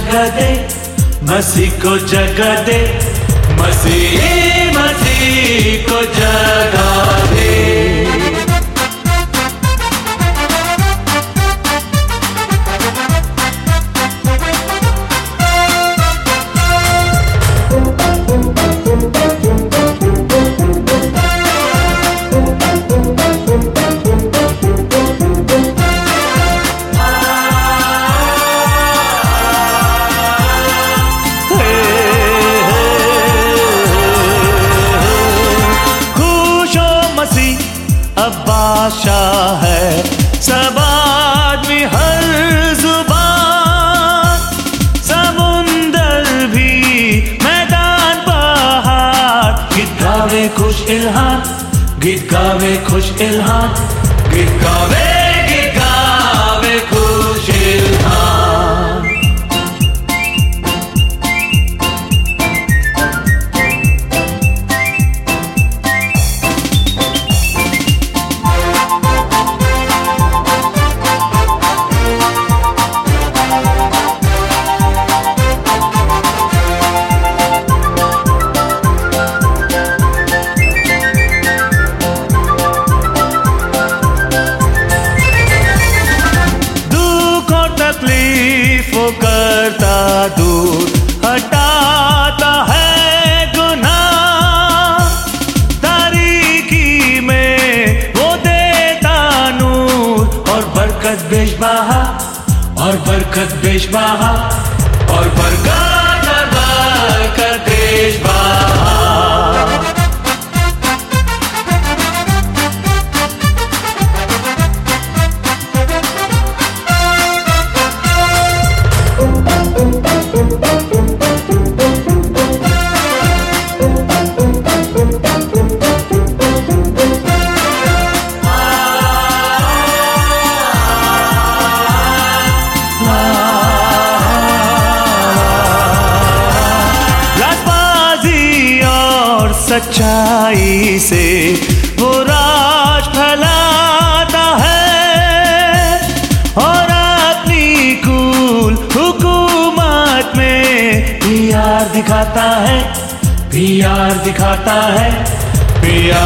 जगा दे, मसीह को जगा दे, मसीह मसीह को जगा दे। अब बादशाह है सब आदमी हर जुबान, समुंदर भी मैदान पहाड़, गीत गावे खुश इल्हाम, गीत गावे खुश इल्हाम, गीत गावे खुश इल्हाम। तकलीफों करता दूर, हटाता है गुनाह, तारीकी में वो देता नूर, और बरकत बेशबहा, और बरकत बेशबहा, और बरकत बेशबहा। सच्चाई से वो राज फैलाता है, और अपनी कुल हुकूमत में प्यार दिखाता है, प्यार दिखाता है, प्यार